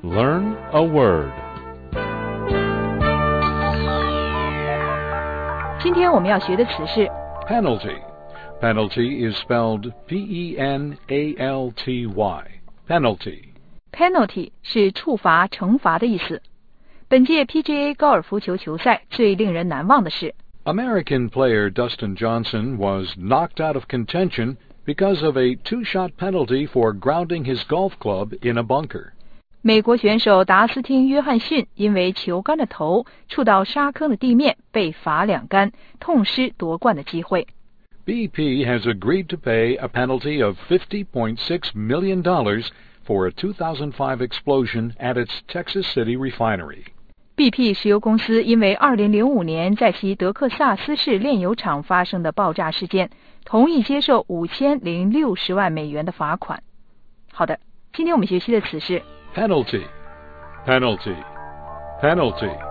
Learn a word. 今天我们要学的词是 Penalty. Penalty is spelled P-E-N-A-L-T-Y. Penalty. penalty 是处罚、惩罚的意思。本届 PGA 高尔夫球球赛最令人难忘的是 American player Dustin Johnson was knocked out of contention because of a two-shot penalty for grounding his golf club in a bunker. 美国选手达斯汀·约翰逊因为球杆的头触到沙坑的地面被罚2杆，痛失夺冠的机会。 BP has agreed to pay a penalty of $50.6 million for a 2005 explosion at its Texas City refinery. BP 石油公司因为2005年在其德克萨斯市炼油厂发生的爆炸事件，同意接受$5060万的罚款。好的，今天我们学习的词是 Penalty. Penalty. Penalty.